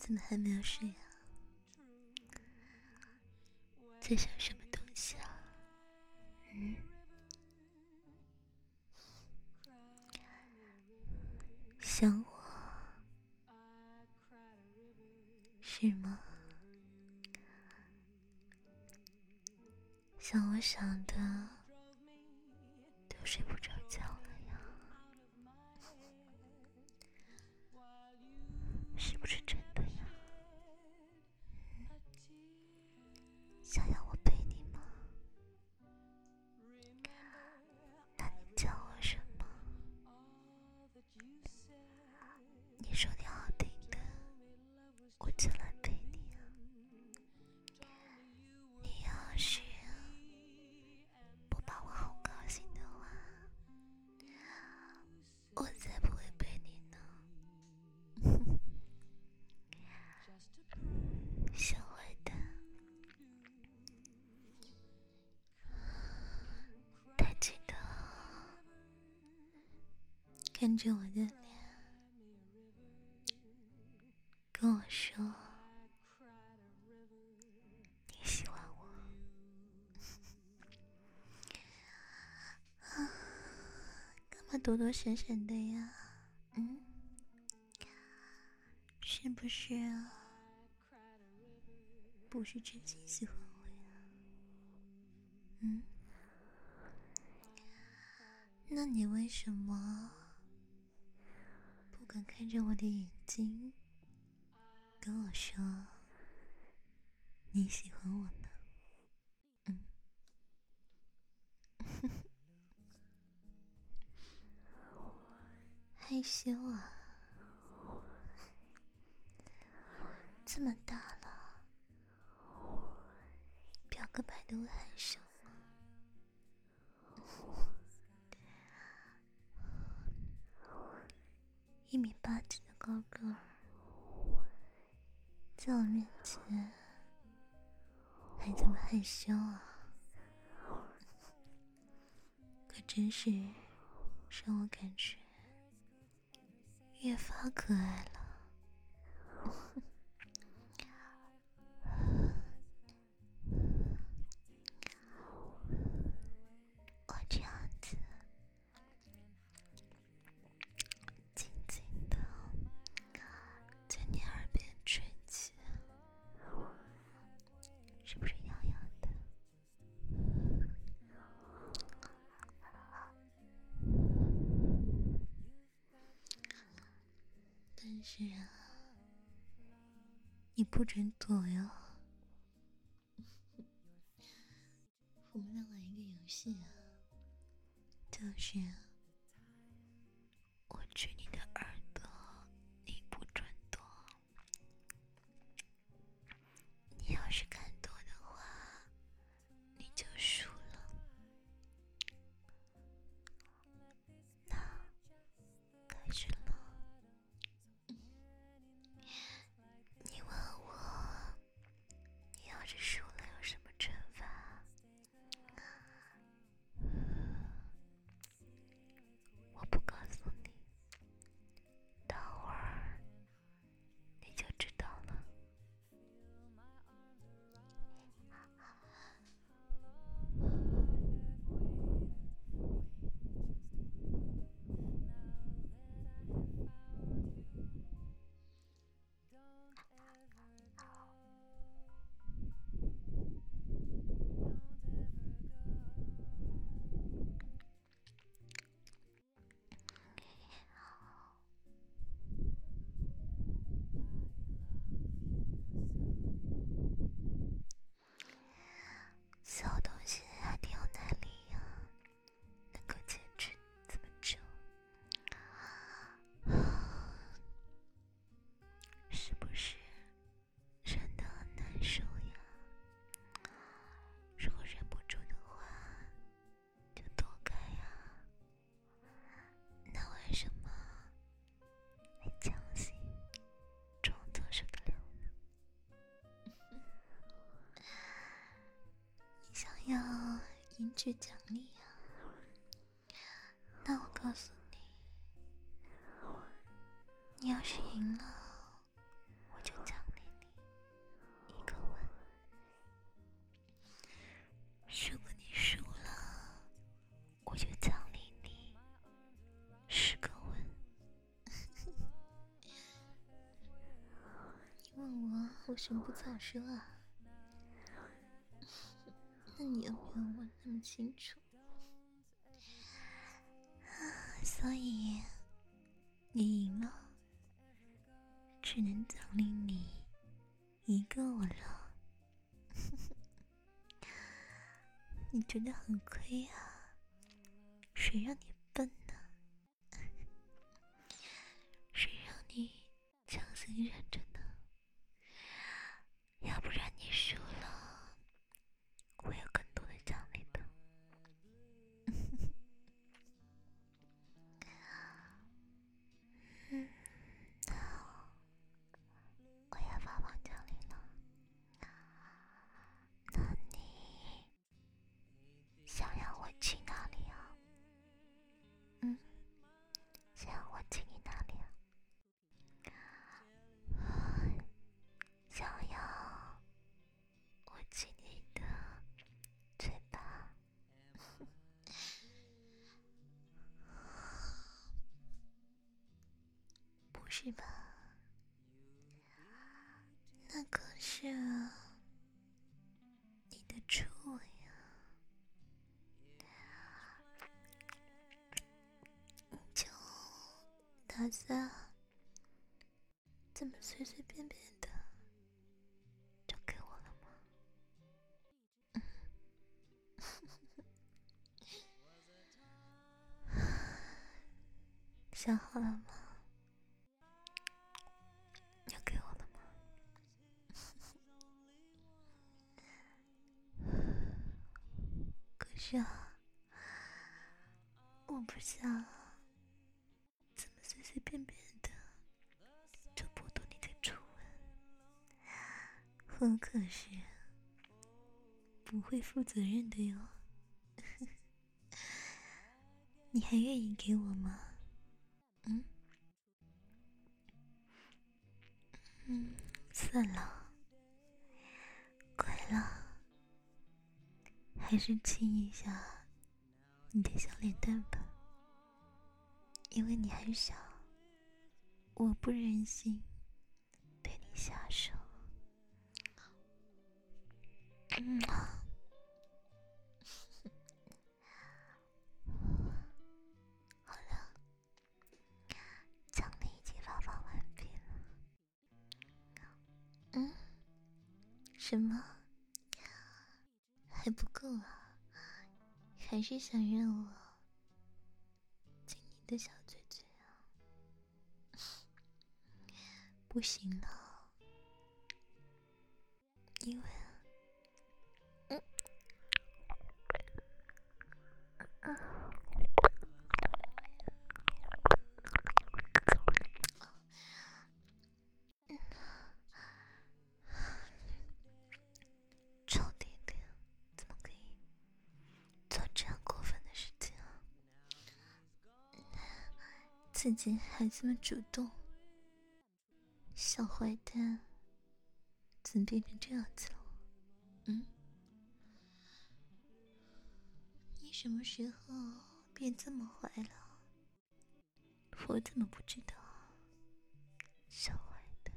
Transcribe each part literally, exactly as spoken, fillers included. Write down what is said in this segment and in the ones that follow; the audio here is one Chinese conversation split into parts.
怎么还没有睡啊？在想什么东西啊？嗯？想我是吗？像我想的都睡不着觉了呀，是不是真的呀？想要我陪你吗？那你叫我什么？你说你好听的，我就来陪你啊。你要是不把我好高兴的话，我才不会陪你呢。小坏蛋，抬起头，看着我的脸，跟我说你喜欢我。啊，干嘛躲躲闪闪的呀？嗯，是不是啊？不是真心喜欢我呀？嗯，那你为什么不敢看着我的眼睛跟我说你喜欢我呢？嗯，害羞啊？这么大了，表个白都会害羞吗？一米八几的高个儿，在我面前还这么害羞啊？可真是让我感觉越发可爱了。我这样子轻轻的在你耳边吹气，是不是痒痒的？但是啊，你不准躲哟。我们来玩一个游戏啊，就是我举你的耳朵，你不准躲。你要是敢躲的话，你就输了。那开始了。你问我，你要是输了有什么惩罚？我不告诉你，等会儿你就知道了。小东西还挺有耐力呀，能够坚持这么久，是不是忍得很难受呀？如果忍不住的话，就躲开呀。那为什么你强行装作受得了呢？你想要赢取奖励呀？那我告诉你，你要是赢了，我就奖我就奖励你十个吻。你问我为什么不早说啊？那你有没有问那么清楚？所以你赢了，只能奖励你一个吻了。你真的很亏啊，谁让你笨呢？谁让你强行忍着呢？要不然你输了，我有更多的奖励的。嗯，好，我要发放奖励了。那你想要我去哪里啊？嗯，想要我去你哪里啊？想要我亲你的嘴巴？不是吧？那可是你的初吻呀！你就打算这么随随便便的就给我了吗？想好了吗？要给我了吗？可是啊，我不想这么随随便便的就剥夺你的初吻，我可是不会负责任的哟。你还愿意给我吗？嗯嗯，算了，乖了，还是亲一下你的小脸蛋吧，因为你还小，我不忍心对你下手。嗯，好了，奖励已经发放完毕了。嗯，什么？还不够啊？还是想让我亲你的小嘴嘴啊？不行了，因为嗯嗯。臭点点，怎么可以做这样过分的事情啊？自己还这么主动，小坏蛋，怎么变成这样子了？嗯，你什么时候变这么坏了？我怎么不知道？小坏蛋。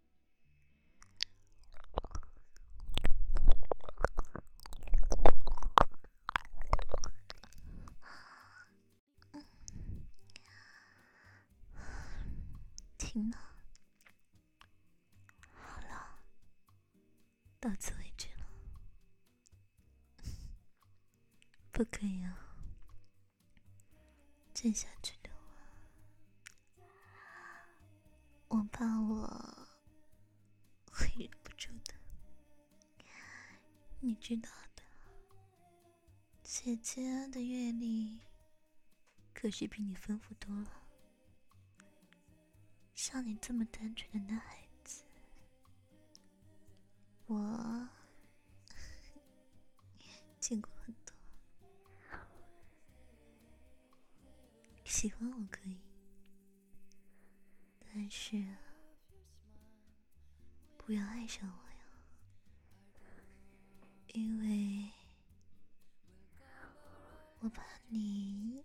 停了，好了，到此为止了。不可以啊，再下去的话，我怕我会忍不住的。你知道的，姐姐的阅历可是比你丰富多了。像你这么单纯的男孩子，我见过很多。喜欢我可以，但是不要爱上我呀，因为我怕你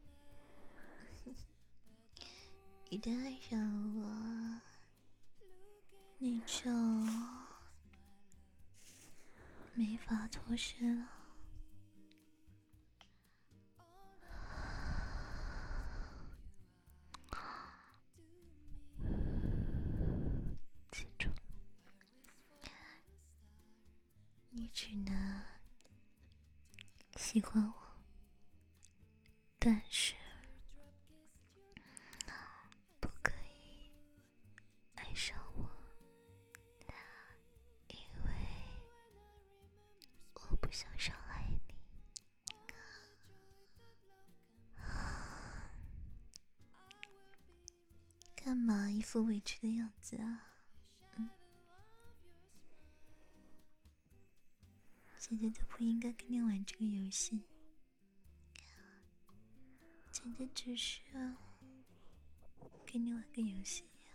一旦爱上我，你就没法脱身了。记住，你只能喜欢我，但是不可以爱上我，因为我不想伤害你。干嘛一副委屈的样子啊？嗯，姐姐就不应该跟你玩这个游戏。姐姐只是跟你玩个游戏呀。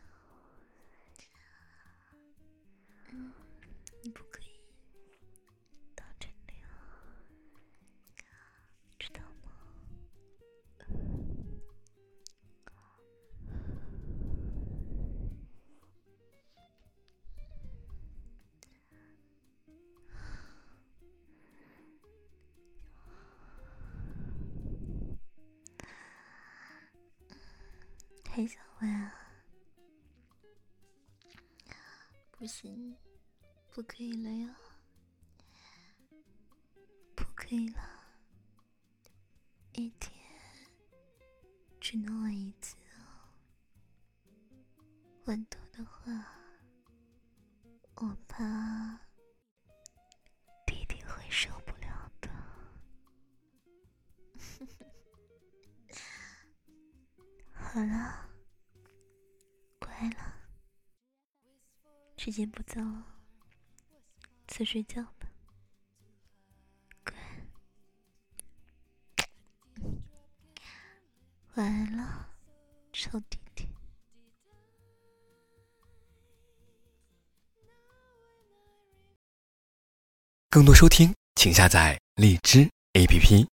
嗯，你不可以到这里啊，知道吗？还想玩啊？不行，不可以了呀，不可以了，一天只能玩一次哦，玩多的话，我怕弟弟会受不了的。好了，乖了，时间不早了，去睡觉吧，乖。晚安了，臭弟弟。 更多收听，请下载荔枝 A P P。